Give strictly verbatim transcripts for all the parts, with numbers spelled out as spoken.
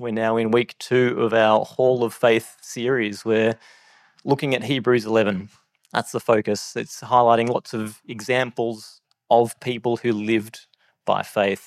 We're now in week two of our Hall of Faith series. We're looking at Hebrews eleven. That's the focus. It's highlighting lots of examples of people who lived by faith.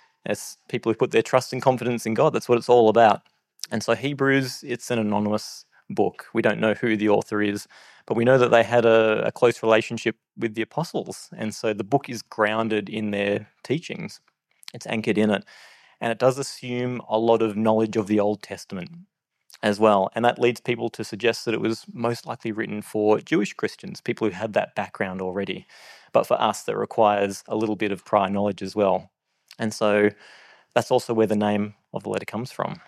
As people who put their trust and confidence in God. That's what it's all about. And so Hebrews, it's an anonymous book. We don't know who the author is, but we know that they had a, a close relationship with the apostles. And so the book is grounded in their teachings. It's anchored in it. And it does assume a lot of knowledge of the Old Testament as well. And that leads people to suggest that it was most likely written for Jewish Christians, people who had that background already. But for us, that requires a little bit of prior knowledge as well. And so that's also where the name of the letter comes from.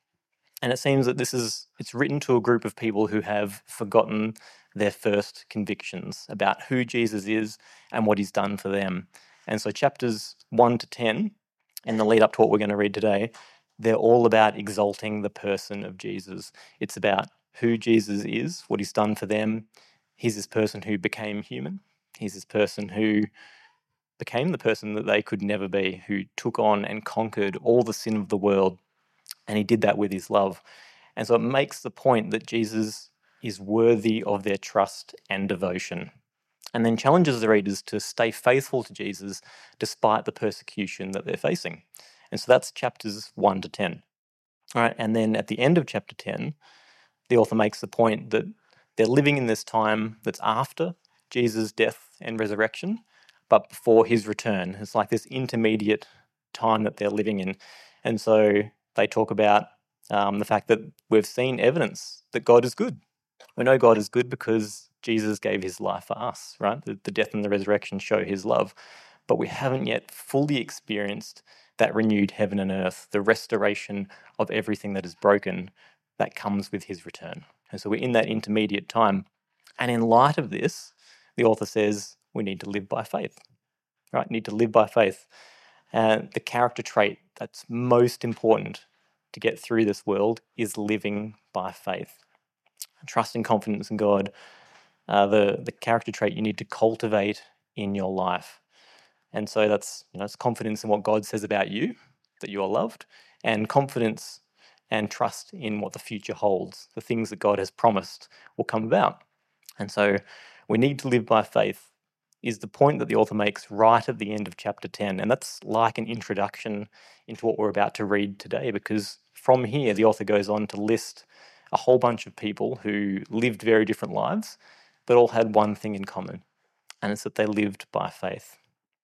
And it seems that this is, it's written to a group of people who have forgotten their first convictions about who Jesus is and what he's done for them. And so chapters one to ten, and the lead up to what we're going to read today, they're all about exalting the person of Jesus. It's about who Jesus is, what he's done for them. He's this person who became human. He's this person who became the person that they could never be, who took on and conquered all the sin of the world. And he did that with his love. And so it makes the point that Jesus is worthy of their trust and devotion. And then challenges the readers to stay faithful to Jesus despite the persecution that they're facing. And so that's chapters one to ten. All right, and then at the end of chapter ten, the author makes the point that they're living in this time that's after Jesus' death and resurrection, but before his return. It's like this intermediate time that they're living in. And so they talk about um, the fact that we've seen evidence that God is good. We know God is good because Jesus gave his life for us, right? The, the death and the resurrection show his love. But we haven't yet fully experienced that renewed heaven and earth, the restoration of everything that is broken that comes with his return. And so we're in that intermediate time. And in light of this, the author says we need to live by faith, right? Need to live by faith. And the character trait that's most important to get through this world is living by faith. Trust and confidence in God are the, the character trait you need to cultivate in your life. And so that's, you know, it's confidence in what God says about you, that you are loved, and confidence and trust in what the future holds. The things that God has promised will come about. And so we need to live by faith is the point that the author makes right at the end of chapter ten. And that's like an introduction into what we're about to read today, because from here, the author goes on to list a whole bunch of people who lived very different lives, but all had one thing in common, and it's that they lived by faith.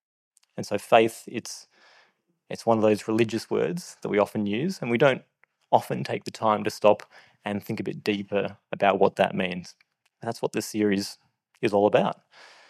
And so faith, it's it's one of those religious words that we often use, and we don't often take the time to stop and think a bit deeper about what that means. That's what this series is all about.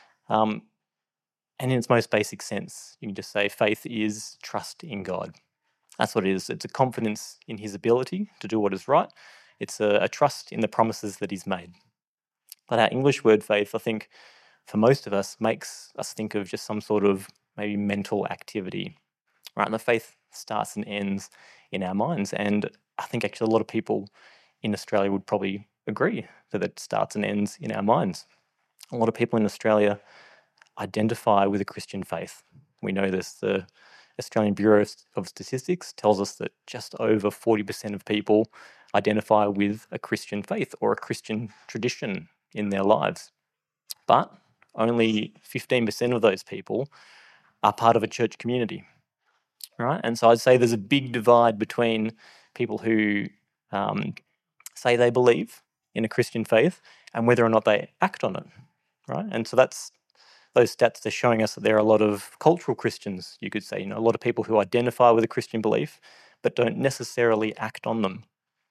Um, and in its most basic sense, you can just say faith is trust in God. That's what it is. It's a confidence in his ability to do what is right. It's a, a trust in the promises that he's made. But our English word faith, I think, for most of us, makes us think of just some sort of maybe mental activity, right? And the faith starts and ends in our minds. And I think actually a lot of people in Australia would probably agree that it starts and ends in our minds. A lot of people in Australia identify with a Christian faith. We know this. The Australian Bureau of Statistics tells us that just over forty percent of people identify with a Christian faith or a Christian tradition in their lives. But only fifteen percent of those people are part of a church community, right? And so I'd say there's a big divide between people who um, say they believe in a Christian faith and whether or not they act on it, right? And so that's those stats are showing us that there are a lot of cultural Christians, you could say, you know, a lot of people who identify with a Christian belief but don't necessarily act on them,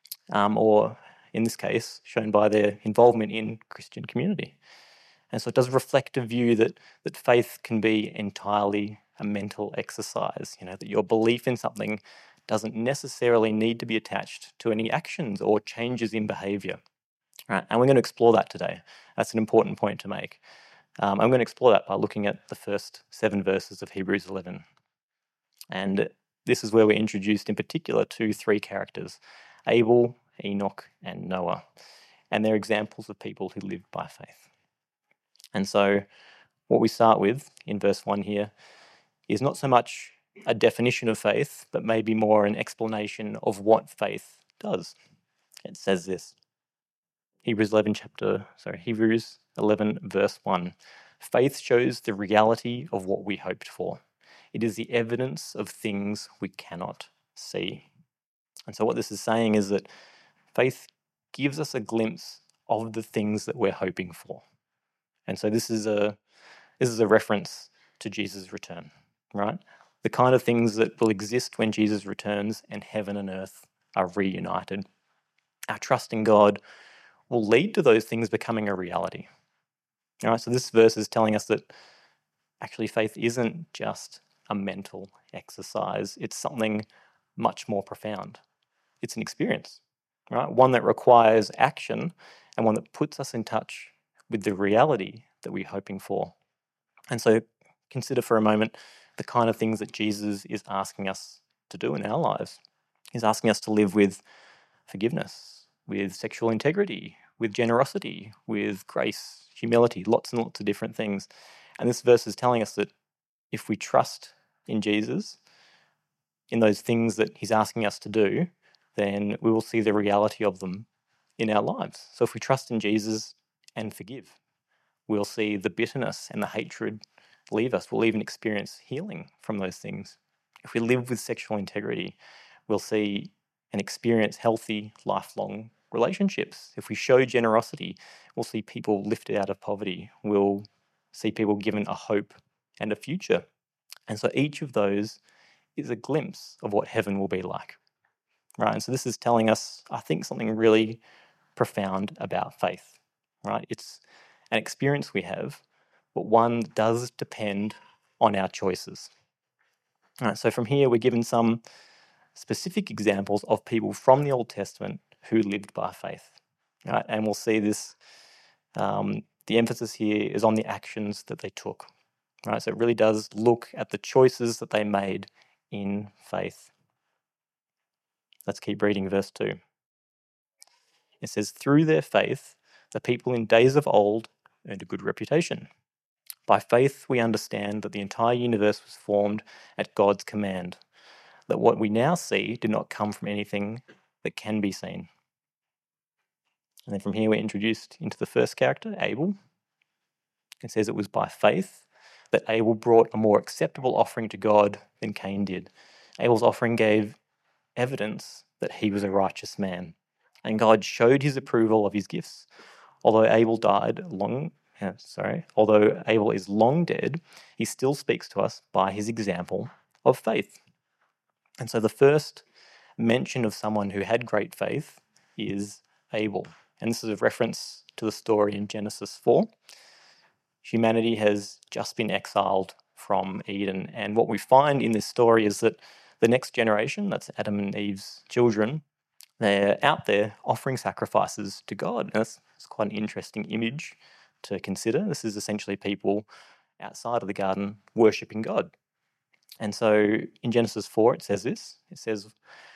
um, or in this case, shown by their involvement in Christian community. And so it does reflect a view that that faith can be entirely a mental exercise, you know, that your belief in something doesn't necessarily need to be attached to any actions or changes in behaviour. Right? And we're going to explore that today. That's an important point to make. Um, I'm going to explore that by looking at the first seven verses of Hebrews eleven. And this is where we're introduced in particular to three characters, Abel, Enoch, and Noah. And they're examples of people who lived by faith. And so what we start with in verse one here is not so much a definition of faith, but maybe more an explanation of what faith does. It says this. Hebrews eleven chapter, sorry, Hebrews eleven verse one. Faith shows the reality of what we hoped for. It is the evidence of things we cannot see. And so what this is saying is that faith gives us a glimpse of the things that we're hoping for. And so this is a this is a reference to Jesus' return, right? The kind of things that will exist when Jesus returns and heaven and earth are reunited. Our trust in God will lead to those things becoming a reality. All right, so this verse is telling us that actually faith isn't just a mental exercise. It's something much more profound. It's an experience, right? One that requires action and one that puts us in touch with the reality that we're hoping for. And so consider for a moment the kind of things that Jesus is asking us to do in our lives. He's asking us to live with forgiveness, with sexual integrity, with generosity, with grace, humility, lots and lots of different things. And this verse is telling us that if we trust in Jesus, in those things that he's asking us to do, then we will see the reality of them in our lives. So if we trust in Jesus and forgive, we'll see the bitterness and the hatred leave us. We'll even experience healing from those things. If we live with sexual integrity, we'll see and experience healthy, lifelong relationships. If we show generosity, we'll see people lifted out of poverty. We'll see people given a hope and a future. And so each of those is a glimpse of what heaven will be like, right? And so this is telling us, I think, something really profound about faith, right? It's an experience we have, but one that does depend on our choices. All right, so from here, we're given some specific examples of people from the Old Testament who lived by faith, right? And we'll see this, um, the emphasis here is on the actions that they took, right? So it really does look at the choices that they made in faith. Let's keep reading verse two. It says, through their faith, the people in days of old earned a good reputation. By faith, we understand that the entire universe was formed at God's command, that what we now see did not come from anything that can be seen. And then from here, we're introduced into the first character, Abel. It says it was by faith that Abel brought a more acceptable offering to God than Cain did. Abel's offering gave evidence that he was a righteous man, and God showed his approval of his gifts. Although Abel died long, uh, sorry, although Abel is long dead, he still speaks to us by his example of faith. And so the first mention of someone who had great faith is Abel. And this is a reference to the story in Genesis four. Humanity has just been exiled from Eden. And what we find in this story is that the next generation, that's Adam and Eve's children, they're out there offering sacrifices to God. And that's, that's quite an interesting image to consider. This is essentially people outside of the garden worshipping God. And so in Genesis four, it says this. It says,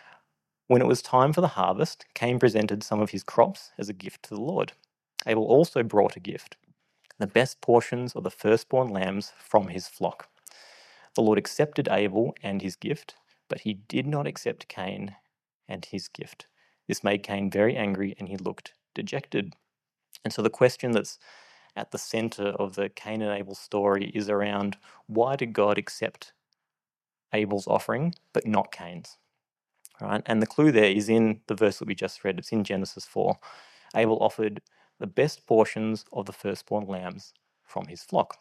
when it was time for the harvest, Cain presented some of his crops as a gift to the Lord. Abel also brought a gift, the best portions of the firstborn lambs from his flock. The Lord accepted Abel and his gift, but he did not accept Cain and his gift. This made Cain very angry, and he looked dejected. And so the question that's at the center of the Cain and Abel story is around, why did God accept Abel's offering but not Cain's? Right? And the clue there is in the verse that we just read. It's in Genesis four. Abel offered the best portions of the firstborn lambs from his flock.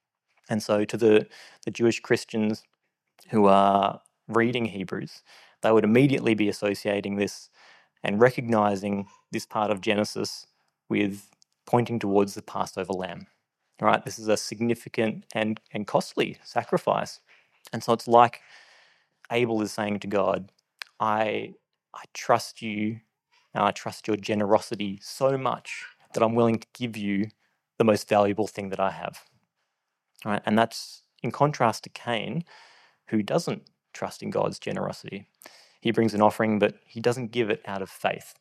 And so to the, the Jewish Christians who are reading Hebrews, they would immediately be associating this and recognizing this part of Genesis with pointing towards the Passover lamb. Right? This is a significant and, and costly sacrifice. And so it's like Abel is saying to God, I, I trust you and I trust your generosity so much that I'm willing to give you the most valuable thing that I have. All right? And that's in contrast to Cain, who doesn't trust in God's generosity. He brings an offering, but he doesn't give it out of faith.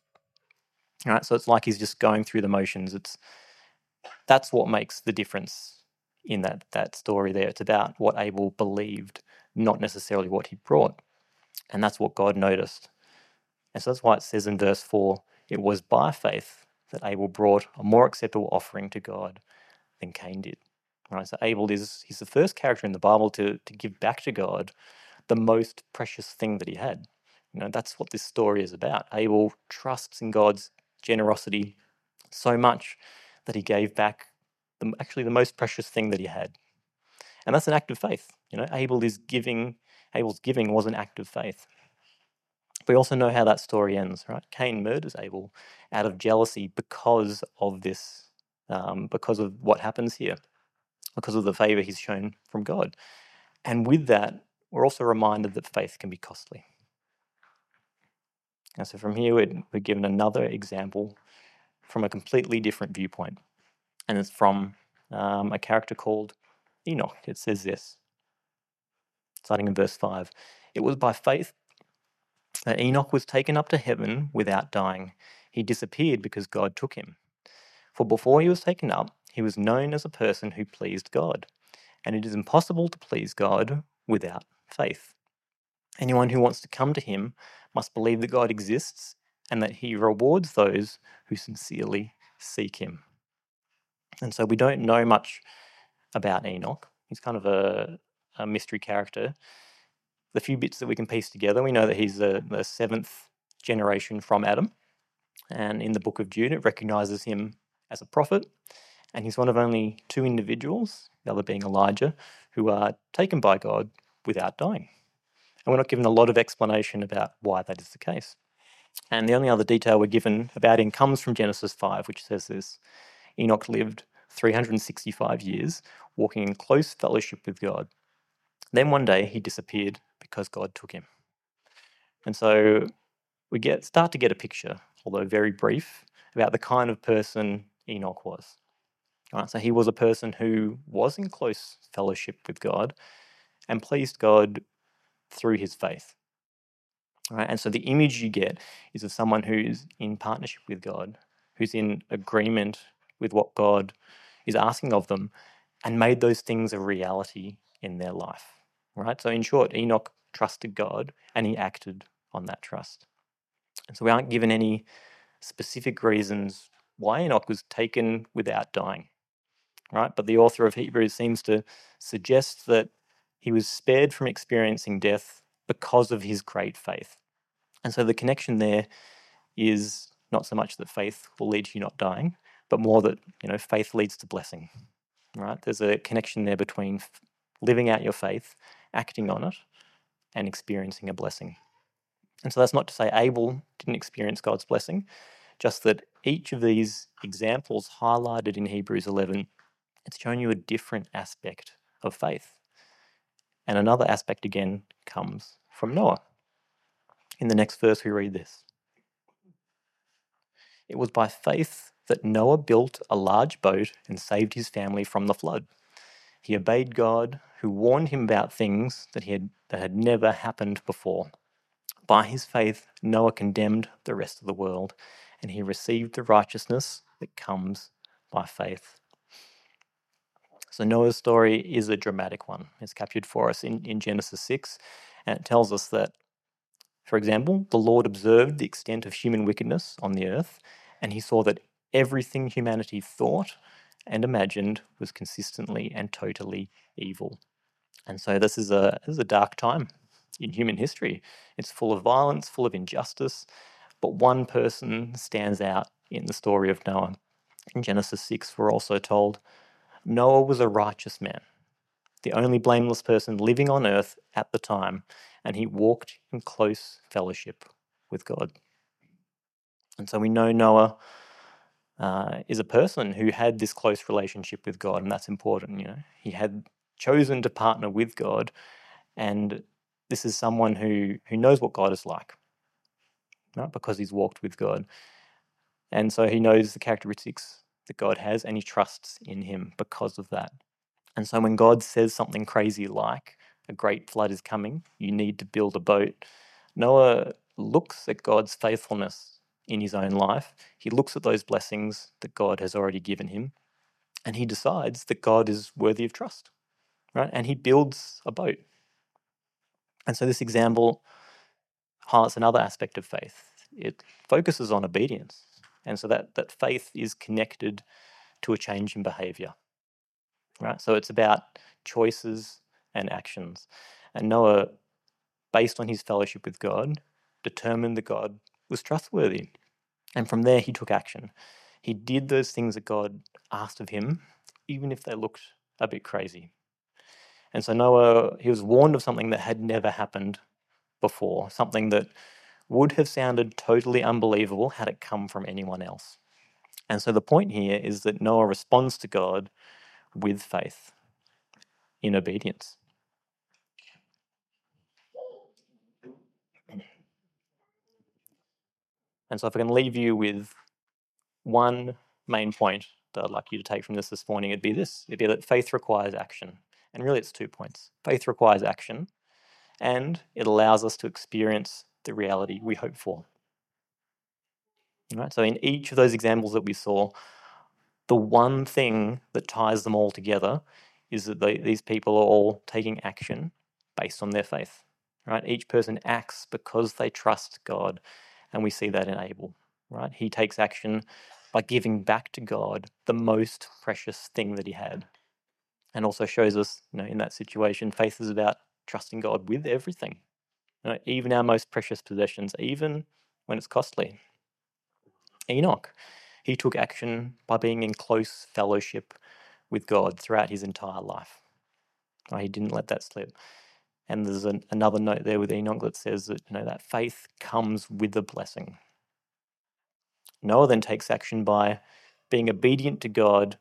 All right? So it's like he's just going through the motions. It's that's what makes the difference in that, that story there. It's about what Abel believed, not necessarily what he brought. And that's what God noticed. And so that's why it says in verse four, it was by faith that Abel brought a more acceptable offering to God than Cain did. Right? So Abel is he's the first character in the Bible to, to give back to God the most precious thing that he had. You know, that's what this story is about. Abel trusts in God's generosity so much that he gave back the, actually the most precious thing that he had. And that's an act of faith. You know, Abel is giving, Abel's giving was an act of faith. We also know how that story ends, right? Cain murders Abel out of jealousy because of this, um, because of what happens here, because of the favor he's shown from God. And with that, we're also reminded that faith can be costly. And so from here, we're, we're given another example from a completely different viewpoint. And it's from um, a character called Enoch. It says this, starting in verse five. It was by faith that Enoch was taken up to heaven without dying. He disappeared because God took him. For before he was taken up, he was known as a person who pleased God. And it is impossible to please God without faith. Anyone who wants to come to him must believe that God exists and that he rewards those who sincerely seek him. And so we don't know much about Enoch. He's kind of a, a mystery character. The few bits that we can piece together, we know that he's the, the seventh generation from Adam. And in the book of Jude, it recognizes him as a prophet. And he's one of only two individuals, the other being Elijah, who are taken by God without dying. And we're not given a lot of explanation about why that is the case. And the only other detail we're given about him comes from Genesis five, which says this: Enoch lived three hundred sixty-five years, walking in close fellowship with God. Then one day he disappeared because God took him. And so we get start to get a picture, although very brief, about the kind of person Enoch was. All right, so he was a person who was in close fellowship with God and pleased God through his faith. All right, and so the image you get is of someone who's in partnership with God, who's in agreement with what God is asking of them, and made those things a reality in their life. Right? So in short, Enoch trusted God and he acted on that trust. And so we aren't given any specific reasons why Enoch was taken without dying. Right? But the author of Hebrews seems to suggest that he was spared from experiencing death because of his great faith. And so the connection there is not so much that faith will lead to you not dying, but more that, you know, faith leads to blessing. Right? There's a connection there between f- living out your faith, acting on it, and experiencing a blessing. And so that's not to say Abel didn't experience God's blessing, just that each of these examples highlighted in Hebrews eleven, it's showing you a different aspect of faith. And another aspect again comes from Noah. In the next verse we read this: It was by faith that Noah built a large boat and saved his family from the flood. He obeyed God, who warned him about things that he had that had never happened before. By his faith, Noah condemned the rest of the world, and he received the righteousness that comes by faith. So Noah's story is a dramatic one. It's captured for us in, in Genesis six, and it tells us that, for example, the Lord observed the extent of human wickedness on the earth, and he saw that everything humanity thought and imagined was consistently and totally evil. And so this is a this is a dark time in human history. It's full of violence, full of injustice, but one person stands out in the story of Noah. In Genesis six, we're also told Noah was a righteous man, the only blameless person living on earth at the time, and he walked in close fellowship with God. And so we know Noah uh, is a person who had this close relationship with God, and that's important. You know, he had chosen to partner with God, and this is someone who who knows what God is like, right? Because he's walked with God, and so he knows the characteristics that God has, and he trusts in him because of that. And so when God says something crazy like a great flood is coming, you need to build a boat, Noah looks at God's faithfulness in his own life. He looks at those blessings that God has already given him, and he decides that God is worthy of trust, right? And he builds a boat. And so this example highlights another aspect of faith. It focuses on obedience. And so that, that faith is connected to a change in behavior, right? So it's about choices and actions. And Noah, based on his fellowship with God, determined that God was trustworthy. And from there, he took action. He did those things that God asked of him, even if they looked a bit crazy. And so Noah, he was warned of something that had never happened before, something that would have sounded totally unbelievable had it come from anyone else. And so the point here is that Noah responds to God with faith, in obedience. And so if I can leave you with one main point that I'd like you to take from this this morning, it'd be this. It'd be that faith requires action. And really it's two points. Faith requires action, and it allows us to experience the reality we hope for. Right? So in each of those examples that we saw, the one thing that ties them all together is that they, these people are all taking action based on their faith. Right? Each person acts because they trust God, and we see that in Abel. Right? He takes action by giving back to God the most precious thing that he had, and also shows us, you know, in that situation, faith is about trusting God with everything, you know, even our most precious possessions, even when it's costly. Enoch, he took action by being in close fellowship with God throughout his entire life. He didn't let that slip. And there's an, another note there with Enoch that says that, you know, that faith comes with a blessing. Noah then takes action by being obedient to God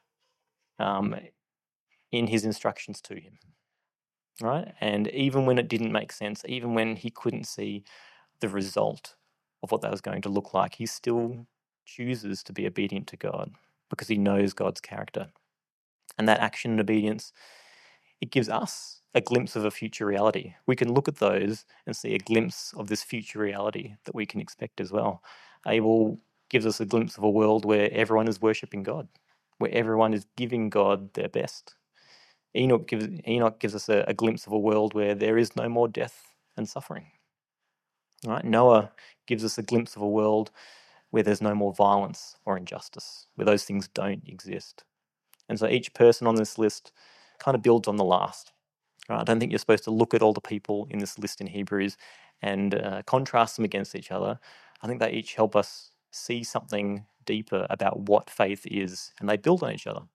um, in his instructions to him. Right? And even when it didn't make sense, even when he couldn't see the result of what that was going to look like, he still chooses to be obedient to God because he knows God's character. And that action and obedience, it gives us a glimpse of a future reality. We can look at those and see a glimpse of this future reality that we can expect as well. Abel gives us a glimpse of a world where everyone is worshipping God, where everyone is giving God their best. Enoch gives, Enoch gives us a, a glimpse of a world where there is no more death and suffering. Right? Noah gives us a glimpse of a world where there's no more violence or injustice, where those things don't exist. And so each person on this list kind of builds on the last. Right? I don't think you're supposed to look at all the people in this list in Hebrews and uh, contrast them against each other. I think they each help us see something deeper about what faith is, and they build on each other.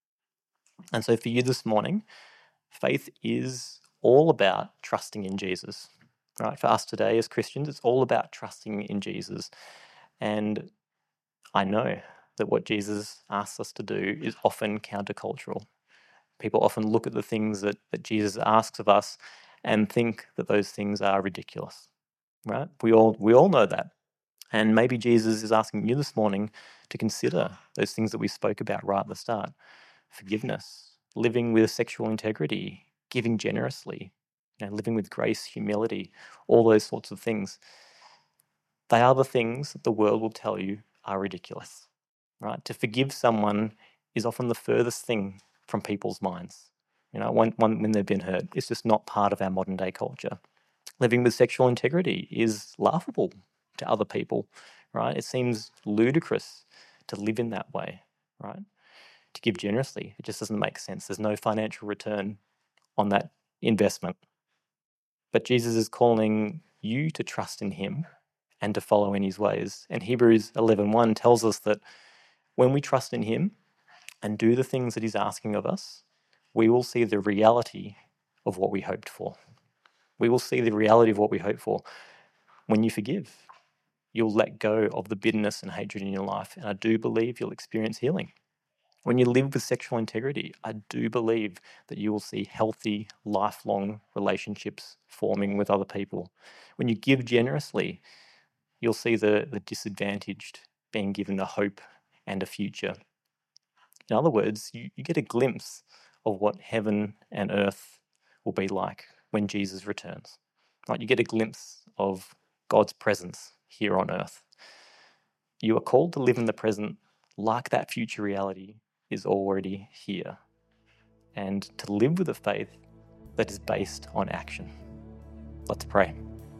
And so for you this morning, faith is all about trusting in Jesus. Right? For us today as Christians, it's all about trusting in Jesus. And I know that what Jesus asks us to do is often countercultural. People often look at the things that, that Jesus asks of us and think that those things are ridiculous. Right? We all we all know that. And maybe Jesus is asking you this morning to consider those things that we spoke about right at the start. Forgiveness, living with sexual integrity, giving generously, you know, living with grace, humility, all those sorts of things. They are the things that the world will tell you are ridiculous. Right? To forgive someone is often the furthest thing from people's minds. You know, when, when they've been hurt, it's just not part of our modern day culture. Living with sexual integrity is laughable to other people, right? It seems ludicrous to live in that way, right? To give generously, it just doesn't make sense. There's no financial return on that investment. But Jesus is calling you to trust in him and to follow in his ways. And Hebrews eleven one tells us that when we trust in him and do the things that he's asking of us, we will see the reality of what we hoped for. We will see the reality of what we hope for. When you forgive, you'll let go of the bitterness and hatred in your life, and I do believe you'll experience healing. When you live with sexual integrity, I do believe that you will see healthy, lifelong relationships forming with other people. When you give generously, you'll see the, the disadvantaged being given a hope and a future. In other words, you, you get a glimpse of what heaven and earth will be like when Jesus returns. Right? You get a glimpse of God's presence here on earth. You are called to live in the present like that future reality is already here, and to live with a faith that is based on action. Let's pray.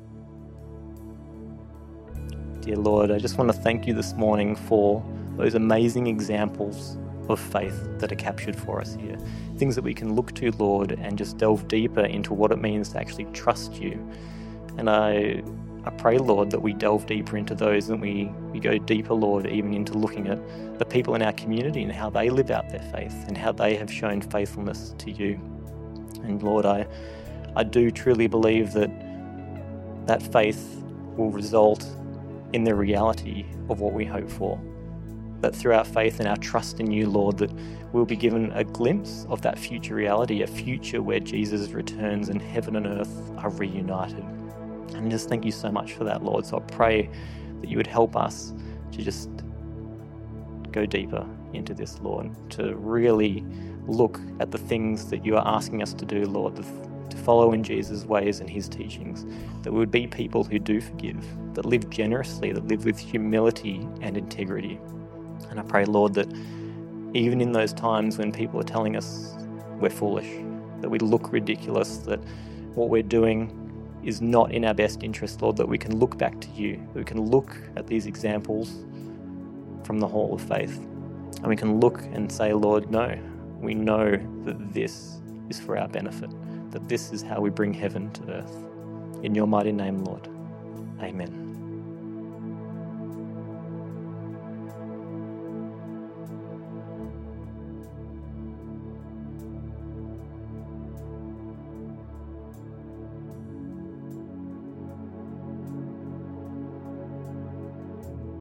Dear Lord, I just want to thank you this morning for those amazing examples of faith that are captured for us here. Things that we can look to, Lord, and just delve deeper into what it means to actually trust you. And I I pray, Lord, that we delve deeper into those and we, we go deeper, Lord, even into looking at the people in our community and how they live out their faith and how they have shown faithfulness to you. And Lord, I, I do truly believe that that faith will result in the reality of what we hope for. That through our faith and our trust in you, Lord, that we'll be given a glimpse of that future reality, a future where Jesus returns and heaven and earth are reunited. And just thank you so much for that, Lord. So I pray that you would help us to just go deeper into this, Lord, to really look at the things that you are asking us to do, Lord, to follow in Jesus' ways and his teachings, that we would be people who do forgive, that live generously, that live with humility and integrity. And I pray, Lord, that even in those times when people are telling us we're foolish, that we look ridiculous, that what we're doing is not in our best interest, Lord, that we can look back to you, that we can look at these examples from the Hall of Faith, and we can look and say, Lord, no, we know that this is for our benefit, that this is how we bring heaven to earth. In your mighty name, Lord. Amen.